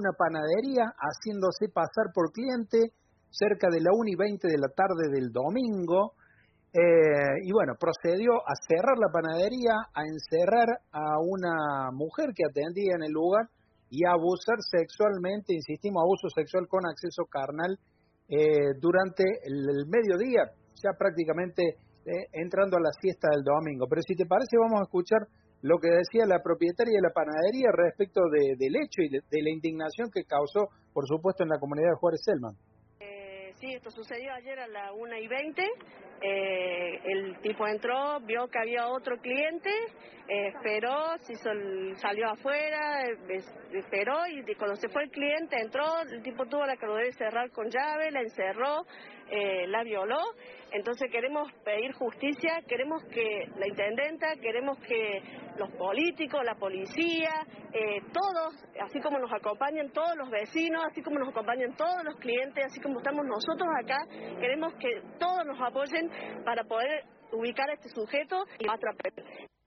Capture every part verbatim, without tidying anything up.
una panadería haciéndose pasar por cliente cerca de la una y veinte de la tarde del domingo. Eh, y bueno, procedió a cerrar la panadería, a encerrar a una mujer que atendía en el lugar y a abusar sexualmente, insistimos, abuso sexual con acceso carnal eh, durante el, el mediodía, ya prácticamente eh, entrando a la siesta del domingo. Pero si te parece, vamos a escuchar lo que decía la propietaria de la panadería respecto de, del hecho y de, de la indignación que causó, por supuesto, en la comunidad de Juárez Celman. Eh, sí, esto sucedió ayer a la una y veinte. Eh, el tipo entró, vio que había otro cliente, eh, esperó, se hizo el, salió afuera, eh, esperó y cuando se fue el cliente entró, el tipo tuvo la que lo debe cerrar con llave, la encerró, eh, la violó. Entonces queremos pedir justicia, queremos que la intendenta, queremos que los políticos, la policía, eh, todos, así como nos acompañan todos los vecinos, así como nos acompañan todos los clientes, así como estamos nosotros acá, queremos que todos nos apoyen para poder ubicar a este sujeto y atraparlo.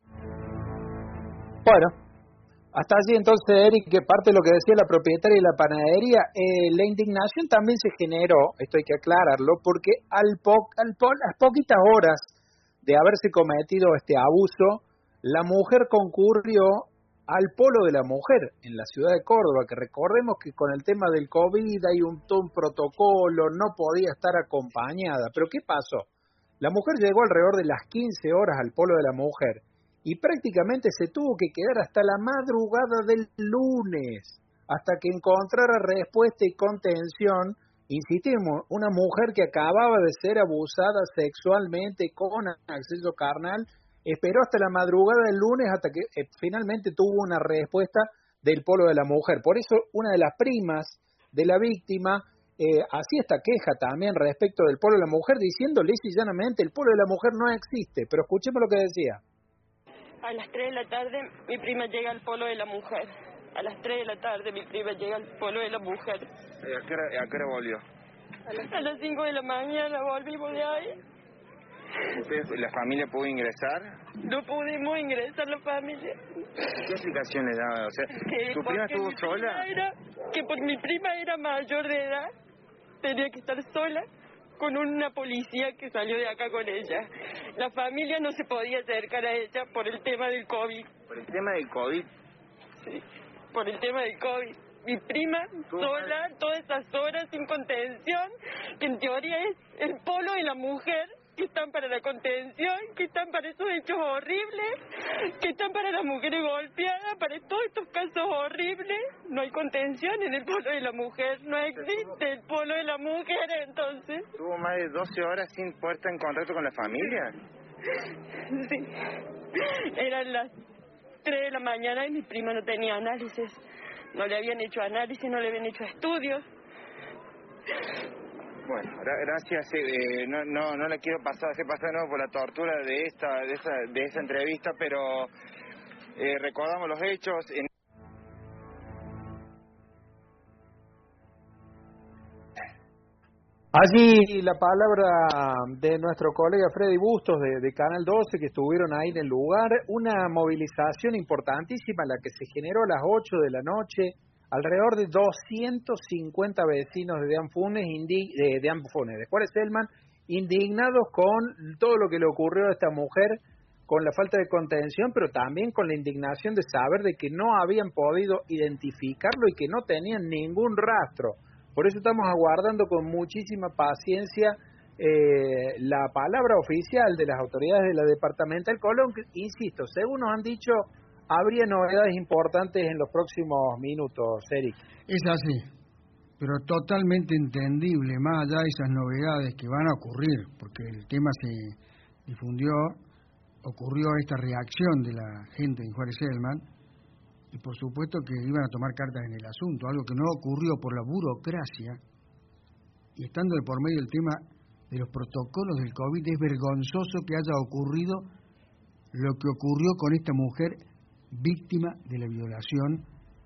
Bueno, hasta allí entonces, Eric, que parte de lo que decía la propietaria de la panadería, eh, la indignación también se generó, esto hay que aclararlo, porque al po, al po, a las poquitas horas de haberse cometido este abuso, la mujer concurrió al Polo de la Mujer en la ciudad de Córdoba, que recordemos que con el tema del COVID hay un, todo un protocolo, no podía estar acompañada. Pero ¿qué pasó? La mujer llegó alrededor de las quince horas al Polo de la Mujer y prácticamente se tuvo que quedar hasta la madrugada del lunes, hasta que encontrara respuesta y contención. Insistimos, una mujer que acababa de ser abusada sexualmente con acceso carnal, esperó hasta la madrugada del lunes hasta que eh, finalmente tuvo una respuesta del Polo de la Mujer. Por eso una de las primas de la víctima eh, hacía esta queja también respecto del Polo de la Mujer, diciendo lisa y llanamente, el Polo de la Mujer no existe. Pero escuchemos lo que decía. A las tres de la tarde mi prima llega al Polo de la Mujer. A las tres de la tarde mi prima llega al Polo de la Mujer. ¿Y a qué hora, a qué hora volvió? A las cinco de la mañana volvimos de ahí. ¿Ustedes, la familia pudo ingresar? No pudimos ingresar la familia. ¿Qué explicación le daba? O sea, que ¿tu prima estuvo sola? Era, que por mi prima era mayor de edad, tenía que estar sola con una policía que salió de acá con ella. La familia no se podía acercar a ella por el tema del COVID. ¿Por el tema del COVID? Sí, por el tema del COVID. Mi prima sola, todas esas horas sin contención, que en teoría es el Polo de la Mujer, que están para la contención, que están para esos hechos horribles, que están para las mujeres golpeadas, para todos estos casos horribles. No hay contención en el Polo de la Mujer, no existe el Polo de la Mujer, entonces. ¿Tuvo más de doce horas sin poder estar en contacto con la familia? Sí, eran las tres de la mañana y mi prima no tenía análisis, no le habían hecho análisis, no le habían hecho estudios. Bueno, gracias. Eh, no, no, no le quiero pasar, hacer pasar de nuevo por la tortura de esta, de esta, de esta entrevista, pero eh, recordamos los hechos. En... Allí la palabra de nuestro colega Freddy Bustos de, de Canal doce, que estuvieron ahí en el lugar. Una movilización importantísima la que se generó a las ocho de la noche. Alrededor de doscientos cincuenta vecinos de Deanfunes, indi, de, de Deanfunes, de Juárez Celman, indignados con todo lo que le ocurrió a esta mujer, con la falta de contención, pero también con la indignación de saber de que no habían podido identificarlo y que no tenían ningún rastro. Por eso estamos aguardando con muchísima paciencia eh, la palabra oficial de las autoridades de la departamental Colón, que, insisto, según nos han dicho, habría novedades importantes en los próximos minutos, Eric. Es así, pero totalmente entendible, más allá de esas novedades que van a ocurrir, porque el tema se difundió, ocurrió esta reacción de la gente en Juárez Celman, y por supuesto que iban a tomar cartas en el asunto, algo que no ocurrió por la burocracia, y estando de por medio el tema de los protocolos del COVID, es vergonzoso que haya ocurrido lo que ocurrió con esta mujer víctima de la violación,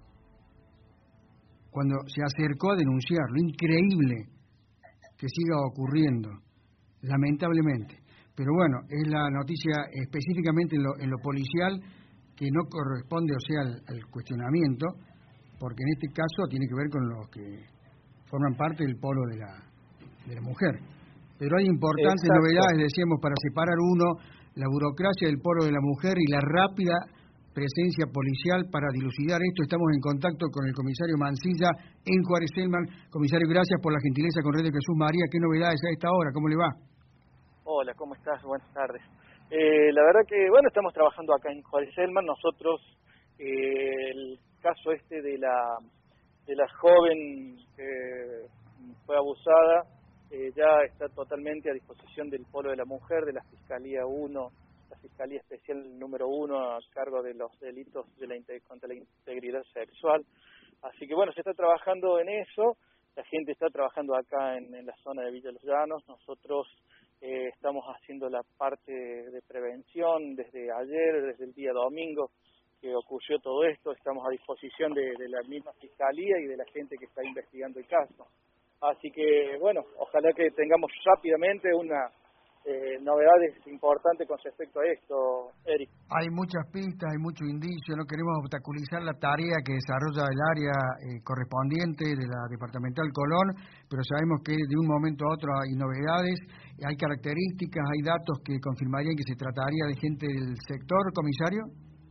cuando se acercó a denunciarlo. Increíble que siga ocurriendo, lamentablemente. Pero bueno, es la noticia específicamente en lo, en lo policial, que no corresponde, o sea, al, al cuestionamiento, porque en este caso tiene que ver con los que forman parte del polo de la, de la mujer. Pero hay importantes Exacto. novedades, decíamos, para separar uno, la burocracia del polo de la mujer y la rápida presencia policial para dilucidar esto. Estamos en contacto con el comisario Mancilla en Juárez Selman. Comisario, gracias por la gentileza con Radio Jesús María. ¿Qué novedades a esta hora? ¿Cómo le va? Hola, ¿cómo estás? Buenas tardes. Eh, la verdad que, bueno, estamos trabajando acá en Juárez Selman. Nosotros, eh, el caso este de la de la joven que fue abusada, eh, ya está totalmente a disposición del Polo de la Mujer, de la Fiscalía uno, la Fiscalía Especial número uno a cargo de los delitos de la contra la integridad sexual. Así que bueno, se está trabajando en eso, la gente está trabajando acá en, en la zona de Villa Los Llanos. Nosotros eh, estamos haciendo la parte de prevención desde ayer, desde el día domingo que ocurrió todo esto. Estamos a disposición de, de la misma Fiscalía y de la gente que está investigando el caso. Así que bueno, ojalá que tengamos rápidamente una Eh, novedades importantes con respecto a esto, Eric. Hay muchas pistas, hay mucho indicio, no queremos obstaculizar la tarea que desarrolla el área eh, correspondiente de la Departamental Colón, pero sabemos que de un momento a otro hay novedades, hay características, hay datos que confirmarían que se trataría de gente del sector, comisario.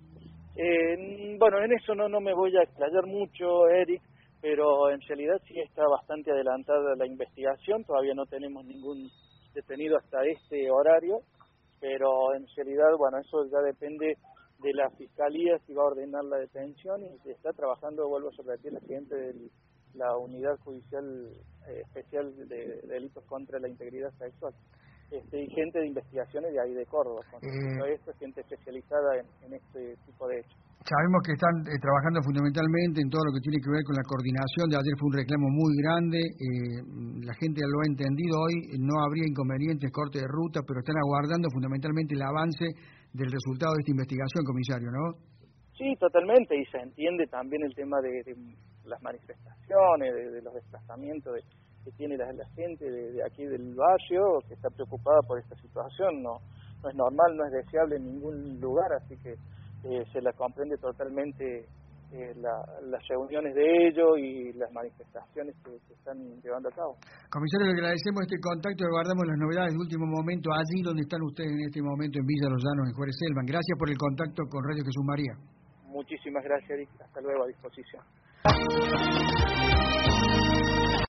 Eh, bueno, en eso no, no me voy a explayar mucho, Eric, pero en realidad sí está bastante adelantada la investigación, todavía no tenemos ningún detenido hasta este horario, pero en realidad, bueno, eso ya depende de la Fiscalía si va a ordenar la detención, y se está trabajando, vuelvo a repetir, la gente de la Unidad Judicial eh, Especial de Delitos contra la Integridad Sexual, este, y gente de investigaciones de ahí de Córdoba, con eh, esto, gente especializada en, en este tipo de hechos. Sabemos que están eh, trabajando fundamentalmente en todo lo que tiene que ver con la coordinación. De ayer fue un reclamo muy grande, eh, la gente lo ha entendido hoy, no habría inconvenientes, corte de ruta, pero están aguardando fundamentalmente el avance del resultado de esta investigación, comisario, ¿no? Sí, totalmente, y se entiende también el tema de, de las manifestaciones, de, de los desplazamientos de, que tiene la, la gente de, de aquí del barrio, que está preocupada por esta situación. No, no es normal, no es deseable en ningún lugar, así que Eh, se la comprende totalmente eh, la, las reuniones de ellos y las manifestaciones que se están llevando a cabo. Comisario, le agradecemos este contacto y guardamos las novedades de último momento allí donde están ustedes en este momento en Villa Los Llanos, en Juárez Selman. Gracias por el contacto con Radio Jesús María. Muchísimas gracias, Eric. Hasta luego, a disposición.